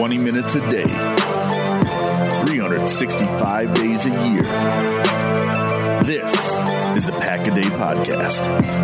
20 minutes a day, 365 days a year. This is the Pack-A-Day Podcast.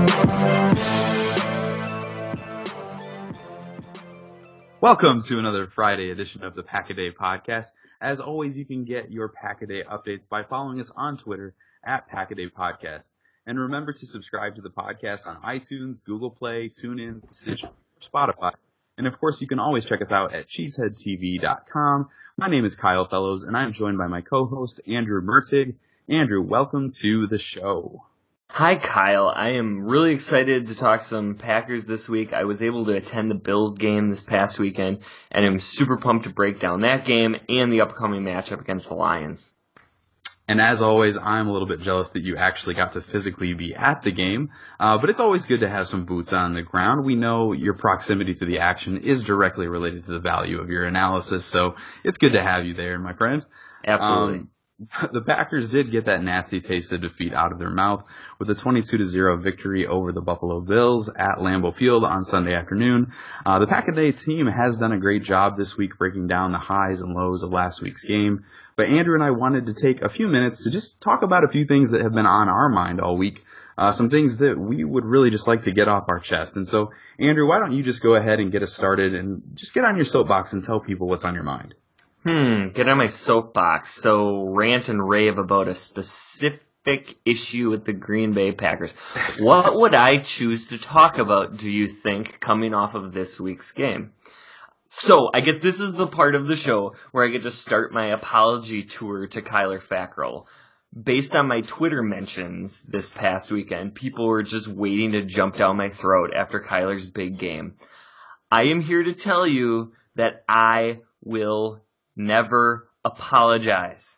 Welcome to another Friday edition of the Pack-A-Day Podcast. As always, you can get your Pack-A-Day updates by following us on Twitter at Pack-A-Day Podcast. And remember to subscribe to the podcast on iTunes, Google Play, TuneIn, Stitcher, Spotify. And of course, you can always check us out at cheeseheadtv.com. My name is Kyle Fellows, and I'm joined by my co-host, Andrew Mertig. Andrew, welcome to the show. Hi, Kyle. I am really excited to talk some Packers this week. I was able to attend the Bills game this past weekend, and I'm super pumped to break down that game and the upcoming matchup against the Lions. And as always, I'm a little bit jealous that you actually got to physically be at the game, but it's always good to have some boots on the ground. We know your proximity to the action is directly related to the value of your analysis, so it's good to have you there, my friend. Absolutely. The Packers did get that nasty taste of defeat out of their mouth with a 22-0 victory over the Buffalo Bills at Lambeau Field on Sunday afternoon. The Pack-A-Day team has done a great job this week breaking down the highs and lows of last week's game. But Andrew and I wanted to take a few minutes to just talk about a few things that have been on our mind all week, some things that we would really just like to get off our chest. And so, Andrew, why don't you just go ahead and get us started and just get on your soapbox and tell people what's on your mind. Get on my soapbox. So rant and rave about a specific issue with the Green Bay Packers. What would I choose to talk about, do you think, coming off of this week's game? So I guess this is the part of the show where I get to start my apology tour to Kyler Fackrell. Based on my Twitter mentions this past weekend, people were just waiting to jump down my throat after Kyler's big game. I am here to tell you that I will never apologize.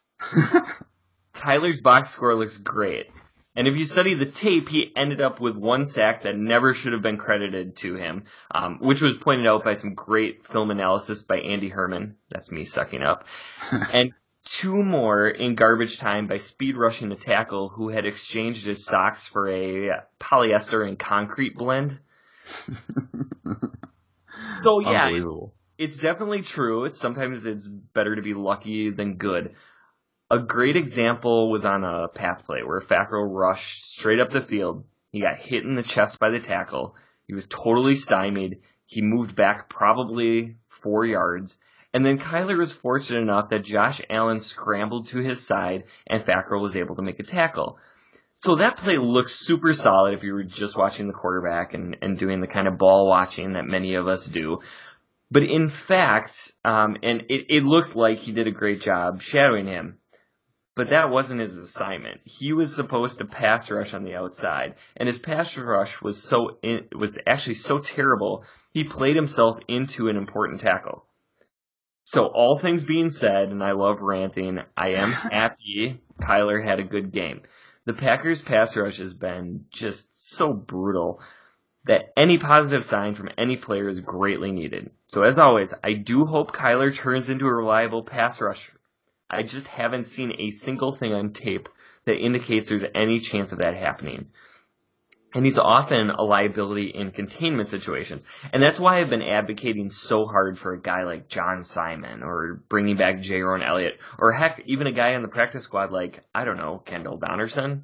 Kyler's box score looks great. And if you study the tape, he ended up with one sack that never should have been credited to him, which was pointed out by some great film analysis by Andy Herman. That's me sucking up. And two more in garbage time by speed rushing the tackle who had exchanged his socks for a polyester and concrete blend. So yeah. Unbelievable. It's definitely true. Sometimes it's better to be lucky than good. A great example was on a pass play where Fackrell rushed straight up the field. He got hit in the chest by the tackle. He was totally stymied. He moved back probably 4 yards. And then Kyler was fortunate enough that Josh Allen scrambled to his side and Fackrell was able to make a tackle. So that play looked super solid if you were just watching the quarterback and doing the kind of ball watching that many of us do. But in fact, and it looked like he did a great job shadowing him. But that wasn't his assignment. He was supposed to pass rush on the outside, and his pass rush was actually so terrible, he played himself into an important tackle. So all things being said, and I love ranting, I am happy Kyler had a good game. The Packers' pass rush has been just so brutal that any positive sign from any player is greatly needed. So as always, I do hope Kyler turns into a reliable pass rusher. I just haven't seen a single thing on tape that indicates there's any chance of that happening. And he's often a liability in containment situations. And that's why I've been advocating so hard for a guy like John Simon or bringing back Jaron Elliott or heck, even a guy on the practice squad like, I don't know, Kendall Donnerson.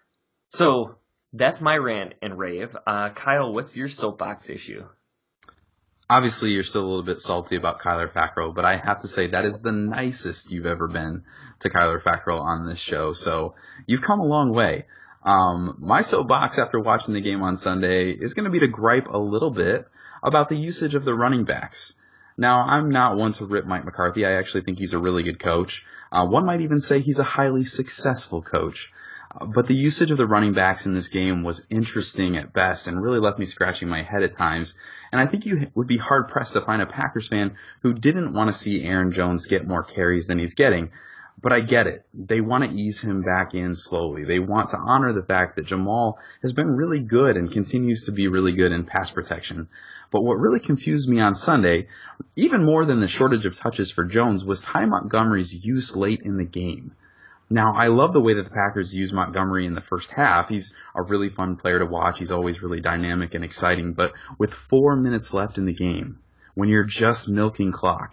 So that's my rant and rave. Kyle, what's your soapbox issue? Obviously, you're still a little bit salty about Kyler Fackrell, but I have to say that is the nicest you've ever been to Kyler Fackrell on this show. So you've come a long way. My soapbox after watching the game on Sunday is going to be to gripe a little bit about the usage of the running backs. Now, I'm not one to rip Mike McCarthy. I actually think he's a really good coach. One might even say he's a highly successful coach. But the usage of the running backs in this game was interesting at best and really left me scratching my head at times. And I think you would be hard-pressed to find a Packers fan who didn't want to see Aaron Jones get more carries than he's getting. But I get it. They want to ease him back in slowly. They want to honor the fact that Jamal has been really good and continues to be really good in pass protection. But what really confused me on Sunday, even more than the shortage of touches for Jones, was Ty Montgomery's use late in the game. Now, I love the way that the Packers use Montgomery in the first half. He's a really fun player to watch. He's always really dynamic and exciting. But with 4 minutes left in the game, when you're just milking clock,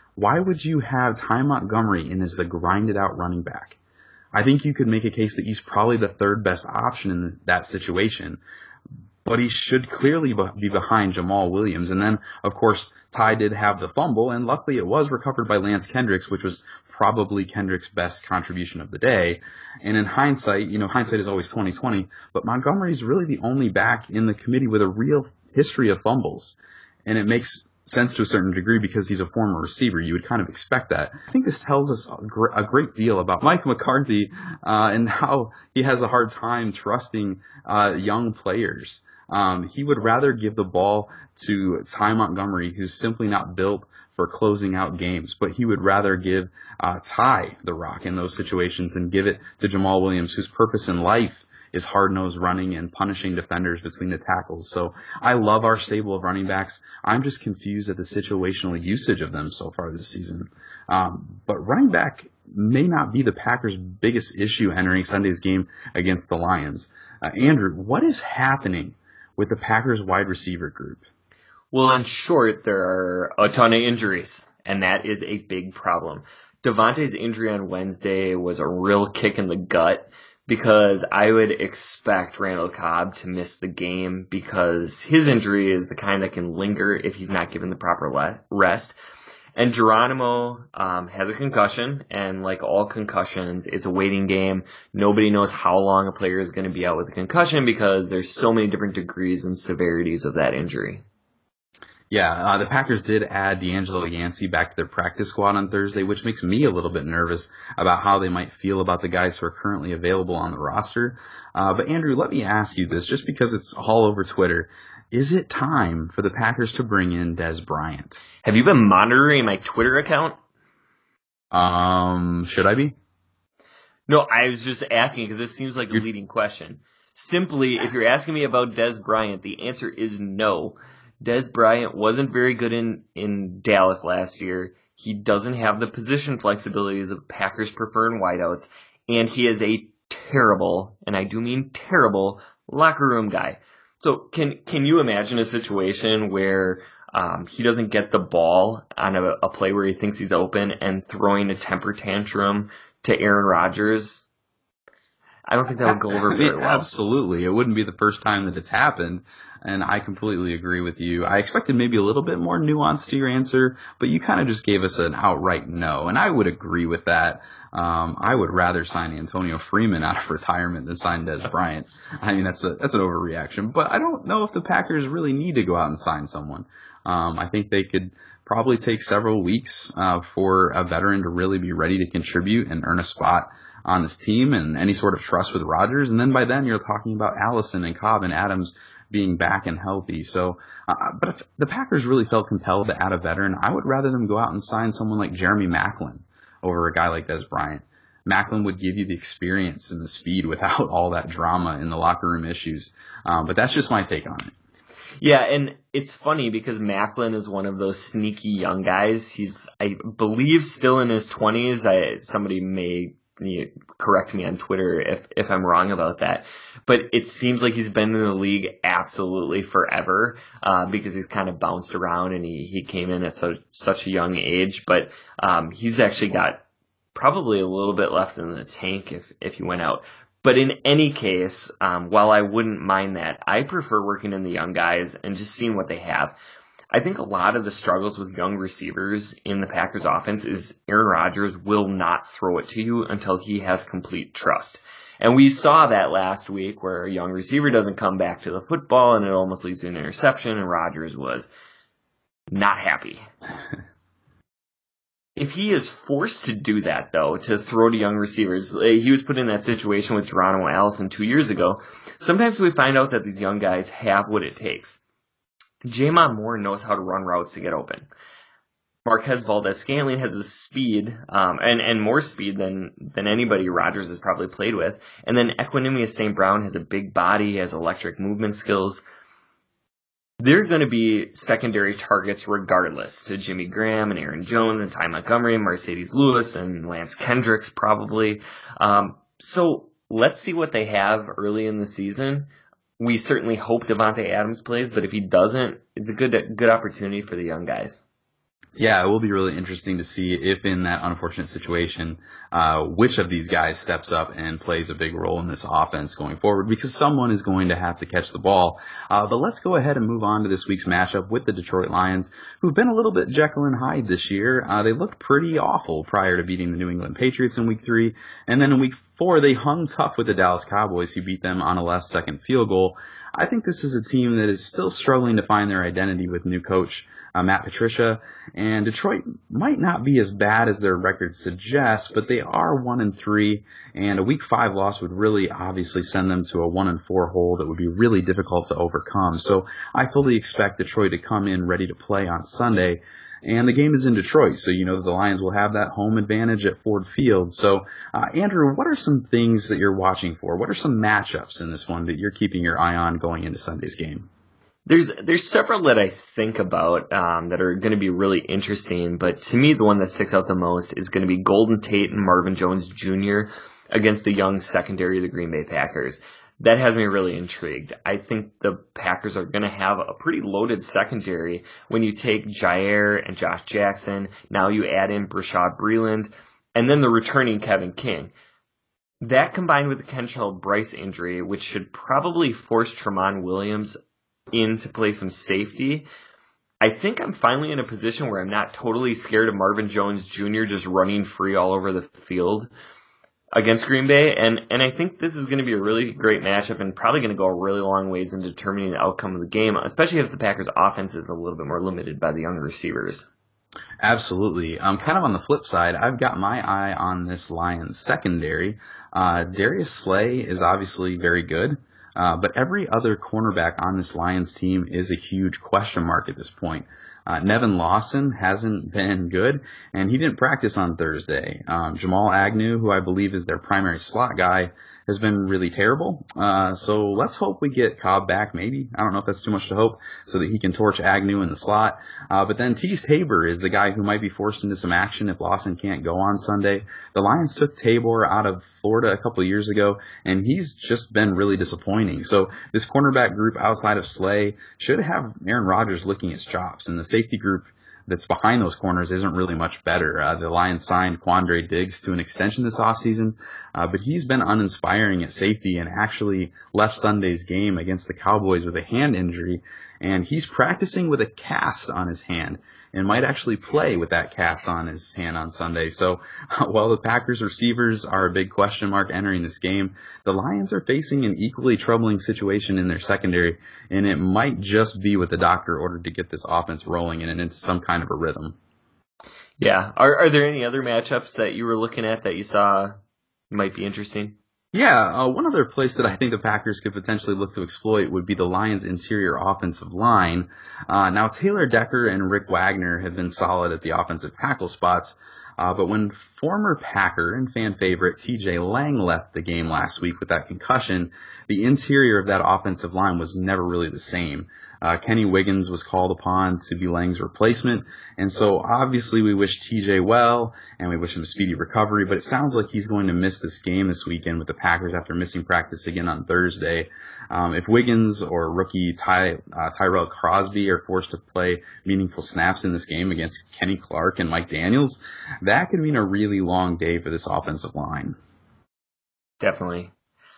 why would you have Ty Montgomery in as the grinded out running back? I think you could make a case that he's probably the third best option in that situation, but he should clearly be behind Jamal Williams. And then, of course, Ty did have the fumble, and luckily it was recovered by Lance Kendricks, which was probably Kendricks' best contribution of the day. And in hindsight, hindsight is always 20/20, but Montgomery's really the only back in the committee with a real history of fumbles. And it makes sense to a certain degree because he's a former receiver. You would kind of expect that. I think this tells us a great deal about Mike McCarthy and how he has a hard time trusting young players. He would rather give the ball to Ty Montgomery, who's simply not built for closing out games, but he would rather give Ty the rock in those situations than give it to Jamal Williams, whose purpose in life is hard-nosed running and punishing defenders between the tackles. So I love our stable of running backs. I'm just confused at the situational usage of them so far this season. But running back may not be the Packers' biggest issue entering Sunday's game against the Lions. Andrew, what is happening with the Packers wide receiver group? Well, in short, there are a ton of injuries, and that is a big problem. Devontae's injury on Wednesday was a real kick in the gut, because I would expect Randall Cobb to miss the game because his injury is the kind that can linger if he's not given the proper rest. And Geronimo has a concussion, and like all concussions, it's a waiting game. Nobody knows how long a player is going to be out with a concussion because there's so many different degrees and severities of that injury. Yeah, the Packers did add D'Angelo Yancey back to their practice squad on Thursday, which makes me a little bit nervous about how they might feel about the guys who are currently available on the roster. But Andrew, let me ask you this, just because it's all over Twitter. Is it time for the Packers to bring in Dez Bryant? Have you been monitoring my Twitter account? Should I be? No, I was just asking because this seems like a leading question. Simply, if you're asking me about Dez Bryant, the answer is no. Dez Bryant wasn't very good in Dallas last year. He doesn't have the position flexibility the Packers prefer in wideouts, and he is a terrible, and I do mean terrible, locker room guy. So can you imagine a situation where he doesn't get the ball on a play where he thinks he's open and throwing a temper tantrum to Aaron Rodgers? I don't think that would go over very well. Absolutely. It wouldn't be the first time that it's happened, and I completely agree with you. I expected maybe a little bit more nuance to your answer, but you kind of just gave us an outright no, and I would agree with that. I would rather sign Antonio Freeman out of retirement than sign Dez Bryant. I mean, that's an overreaction, but I don't know if the Packers really need to go out and sign someone. I think they could probably take several weeks for a veteran to really be ready to contribute and earn a spot on this team and any sort of trust with Rodgers. And then by then you're talking about Allison and Cobb and Adams being back and healthy. So, but if the Packers really felt compelled to add a veteran, I would rather them go out and sign someone like Jeremy Maclin over a guy like Dez Bryant. Maclin would give you the experience and the speed without all that drama in the locker room issues. But that's just my take on it. Yeah, and it's funny because Maclin is one of those sneaky young guys. He's, I believe, still in his 20s. Somebody may correct me on Twitter if I'm wrong about that. But it seems like he's been in the league absolutely forever because he's kind of bounced around and he came in at such a young age. But he's actually got probably a little bit left in the tank if he went out. But in any case, while I wouldn't mind that, I prefer working in the young guys and just seeing what they have. I think a lot of the struggles with young receivers in the Packers offense is Aaron Rodgers will not throw it to you until he has complete trust. And we saw that last week where a young receiver doesn't come back to the football and it almost leads to an interception and Rodgers was not happy. If he is forced to do that, though, to throw to young receivers, he was put in that situation with Geronimo Allison 2 years ago, sometimes we find out that these young guys have what it takes. J'Mon Moore knows how to run routes to get open. Marquez Valdes-Scantling has the speed, and more speed than anybody Rodgers has probably played with. And then Equanimeous St. Brown has a big body, has electric movement skills. They're going to be secondary targets regardless to Jimmy Graham and Aaron Jones and Ty Montgomery and Mercedes Lewis and Lance Kendricks probably. So let's see what they have early in the season. We certainly hope Davante Adams plays, but if he doesn't, it's a good opportunity for the young guys. Yeah, it will be really interesting to see if in that unfortunate situation, which of these guys steps up and plays a big role in this offense going forward, because someone is going to have to catch the ball. But let's go ahead and move on to this week's matchup with the Detroit Lions, who've been a little bit Jekyll and Hyde this year. They looked pretty awful prior to beating the New England Patriots in Week 3, and then in Week 4, they hung tough with the Dallas Cowboys, who beat them on a last-second field goal. I think this is a team that is still struggling to find their identity with new coach Matt Patricia, and Detroit might not be as bad as their record suggests, but they are 1-3, and a Week 5 loss would really obviously send them to a 1-4 hole that would be really difficult to overcome. So I fully expect Detroit to come in ready to play on Sunday. And the game is in Detroit, so you know that the Lions will have that home advantage at Ford Field. So, Andrew, what are some things that you're watching for? What are some matchups in this one that you're keeping your eye on going into Sunday's game? There's several that I think about that are going to be really interesting, but to me the one that sticks out the most is going to be Golden Tate and Marvin Jones Jr. against the young secondary of the Green Bay Packers. That has me really intrigued. I think the Packers are going to have a pretty loaded secondary when you take Jair and Josh Jackson. Now you add in Brashad Breeland, and then the returning Kevin King. That combined with the Kentrell Bryce injury, which should probably force Tramon Williams in to play some safety, I think I'm finally in a position where I'm not totally scared of Marvin Jones Jr. just running free all over the field against Green Bay, and I think this is going to be a really great matchup and probably going to go a really long ways in determining the outcome of the game, especially if the Packers' offense is a little bit more limited by the younger receivers. Absolutely. Kind of on the flip side, I've got my eye on this Lions secondary. Darius Slay is obviously very good. But every other cornerback on this Lions team is a huge question mark at this point. Nevin Lawson hasn't been good, and he didn't practice on Thursday. Jamal Agnew, who I believe is their primary slot guy, has been really terrible. So let's hope we get Cobb back, maybe. I don't know if that's too much to hope, so that he can torch Agnew in the slot. But then Teez Tabor is the guy who might be forced into some action if Lawson can't go on Sunday. The Lions took Tabor out of Florida a couple of years ago, and he's just been really disappointing. So this cornerback group outside of Slay should have Aaron Rodgers licking his chops, and the safety group that's behind those corners isn't really much better. The Lions signed Quandre Diggs to an extension this offseason, but he's been uninspiring at safety and actually left Sunday's game against the Cowboys with a hand injury, and he's practicing with a cast on his hand and might actually play with that cast on his hand on Sunday. So while the Packers receivers are a big question mark entering this game, the Lions are facing an equally troubling situation in their secondary, and it might just be what the doctor ordered to get this offense rolling and into some kind of a rhythm. Yeah. Are there any other matchups that you were looking at that you saw might be interesting? Yeah, one other place that I think the Packers could potentially look to exploit would be the Lions' interior offensive line. Now, Taylor Decker and Rick Wagner have been solid at the offensive tackle spots, but when former Packer and fan favorite TJ Lang left the game last week with that concussion, the interior of that offensive line was never really the same. Kenny Wiggins was called upon to be Lang's replacement, and so obviously we wish TJ well, and we wish him a speedy recovery, but it sounds like he's going to miss this game this weekend with the Packers after missing practice again on Thursday. If Wiggins or rookie Tyrell Crosby are forced to play meaningful snaps in this game against Kenny Clark and Mike Daniels, that could mean a really long day for this offensive line. Definitely.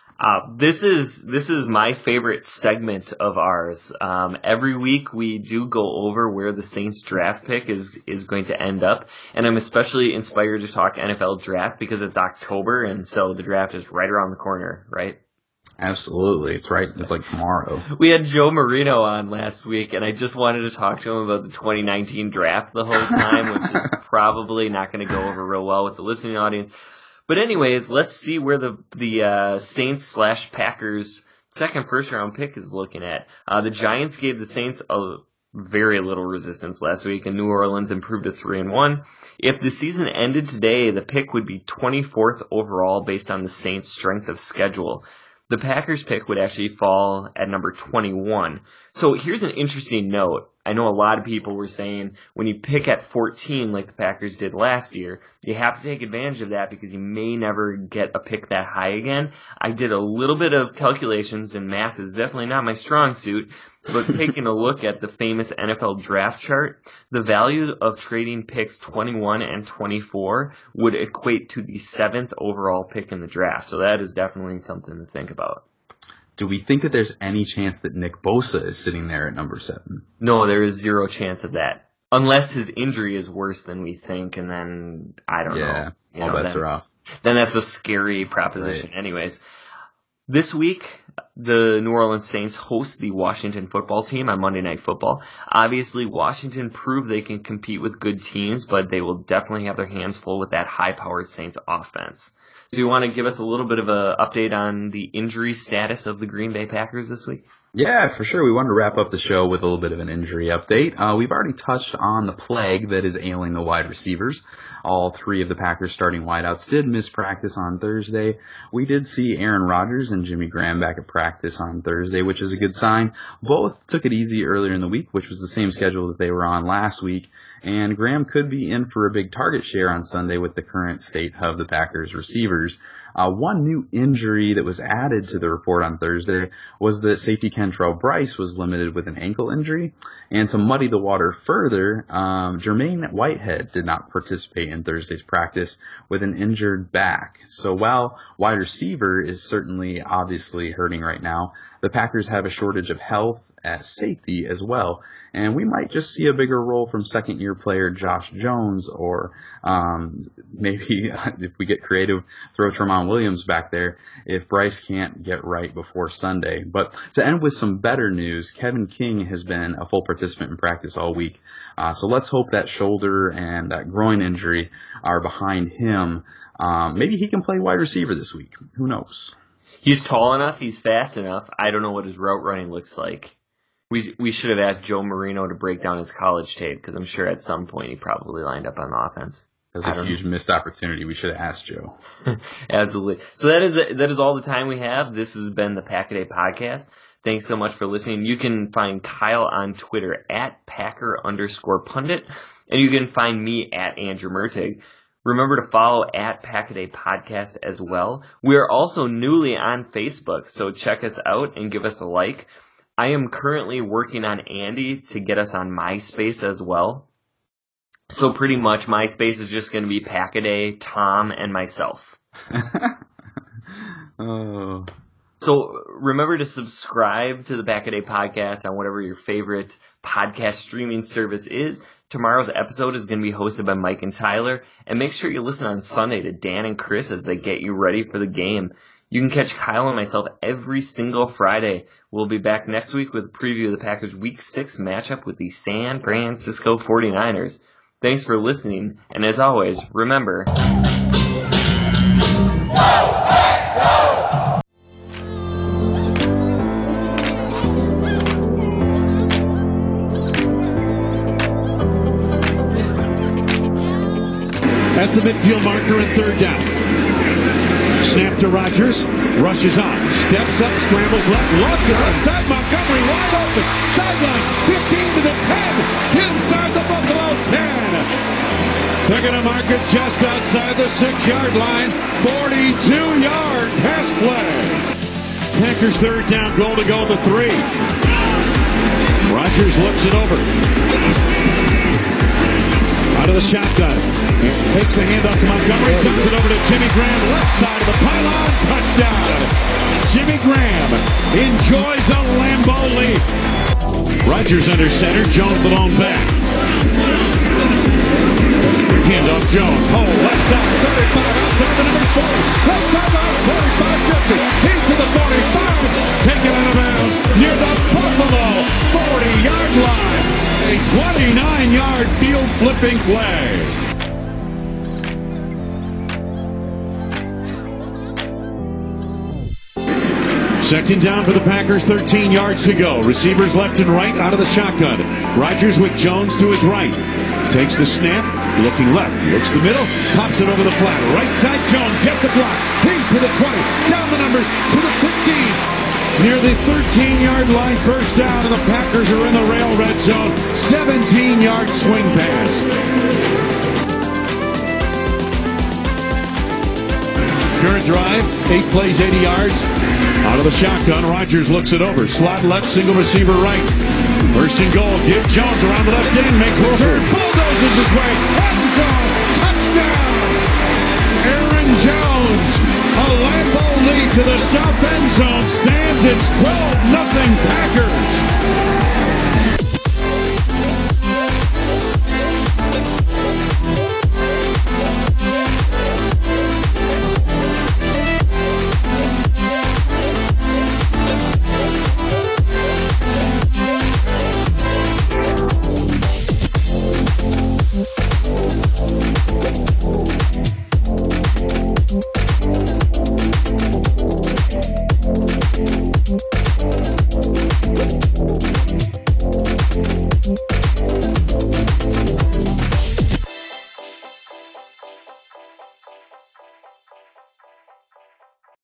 This is my favorite segment of ours. Every week we do go over where the Saints draft pick is going to end up, and I'm especially inspired to talk NFL draft because it's October, and so the draft is right around the corner, right? Absolutely. It's right. It's like tomorrow. We had Joe Marino on last week, and I just wanted to talk to him about the 2019 draft the whole time, which is probably not going to go over real well with the listening audience. But anyways, let's see where the Saints/Packers second first-round pick is looking at. The Giants gave the Saints a very little resistance last week, and New Orleans improved to 3-1. If the season ended today, the pick would be 24th overall based on the Saints' strength of schedule. The Packers pick would actually fall at number 21. So here's an interesting note. I know a lot of people were saying when you pick at 14 like the Packers did last year, you have to take advantage of that because you may never get a pick that high again. I did a little bit of calculations, and math is definitely not my strong suit, but taking a look at the famous NFL draft chart, the value of trading picks 21 and 24 would equate to the 7th overall pick in the draft. So that is definitely something to think about. Do we think that there's any chance that Nick Bosa is sitting there at number 7? No, there is zero chance of that. Unless his injury is worse than we think, and then, I don't know. Yeah, all bets are off. Then that's a scary proposition. Right. Anyways, this week, the New Orleans Saints host the Washington football team on Monday Night Football. Obviously, Washington proved they can compete with good teams, but they will definitely have their hands full with that high-powered Saints offense. So you want to give us a little bit of an update on the injury status of the Green Bay Packers this week? Yeah, for sure. We wanted to wrap up the show with a little bit of an injury update. We've already touched on the plague that is ailing the wide receivers. All 3 of the Packers starting wideouts did miss practice on Thursday. We did see Aaron Rodgers and Jimmy Graham back at practice on Thursday, which is a good sign. Both took it easy earlier in the week, which was the same schedule that they were on last week. And Graham could be in for a big target share on Sunday with the current state of the Packers receivers. One new injury that was added to the report on Thursday was that safety Kentrell Brice was limited with an ankle injury. And to muddy the water further, Jermaine Whitehead did not participate in Thursday's practice with an injured back. So while wide receiver is certainly obviously hurting right now, the Packers have a shortage of health at safety as well. And we might just see a bigger role from second-year player Josh Jones, or maybe if we get creative, throw Tramon Williams back there if Brice can't get right before Sunday. But to end with some better news, Kevin King has been a full participant in practice all week. So let's hope that shoulder and that groin injury are behind him. Maybe he can play wide receiver this week. Who knows? He's tall enough. He's fast enough. I don't know what his route running looks like. We should have asked Joe Marino to break down his college tape, because I'm sure at some point he probably lined up on offense. That's a huge missed opportunity. We should have asked Joe. Absolutely. So that is all the time we have. This has been the Pack-A-Day Podcast. Thanks so much for listening. You can find Kyle on Twitter at Packer_pundit, and you can find me at Andrew Mertig. Remember to follow at Pack-A-Day Podcast as well. We are also newly on Facebook, so check us out and give us a like. I am currently working on Andy to get us on MySpace as well. So pretty much MySpace is just going to be Pack-A-Day, Tom, and myself. Oh. So remember to subscribe to the Pack-A-Day Podcast on whatever your favorite podcast streaming service is. Tomorrow's episode is going to be hosted by Mike and Tyler. And make sure you listen on Sunday to Dan and Chris as they get you ready for the game. You can catch Kyle and myself every single Friday. We'll be back next week with a preview of the Packers' Week 6 matchup with the San Francisco 49ers. Thanks for listening, and as always, remember... At the midfield marker and third down. Snap to Rodgers, rushes on, steps up, scrambles left, lofts it left side, Montgomery wide open, sideline, 15 to the 10, inside the Buffalo 10. They're going to mark it just outside the 6-yard line, 42-yard pass play. Packers third down, goal to go to 3. Rodgers looks it over. Out of the shotgun. Takes the handoff to Montgomery. Dumps it over to Jimmy Graham. Left side of the pylon. Touchdown. Jimmy Graham enjoys a Lambeau leap. Rodgers under center. Jones the lone back. Handoff Jones. Oh, left side. 35. Outside the number 40. Left sideline. 45-50. Into the 45. Taken out of bounds near the Buffalo 40-yard line. A 29-yard field flipping play. Second down for the Packers, 13 yards to go. Receivers left and right out of the shotgun. Rodgers with Jones to his right. Takes the snap, looking left, looks the middle, pops it over the flat. Right side, Jones gets a block. He's to the 20, down the numbers to the 15. near the 13-yard line, first down, and the Packers are in the rail red zone. 17-yard swing pass. Current drive, 8 plays, 80 yards. Out of the shotgun, Rodgers looks it over. Slot left, single receiver right. First and goal, give Jones around the left end, makes the turn, bulldozes his way. End zone, touchdown! Aaron Jones, a Lambeau lead to the south end zone, stands. It's 12-0 Packers. Thank you.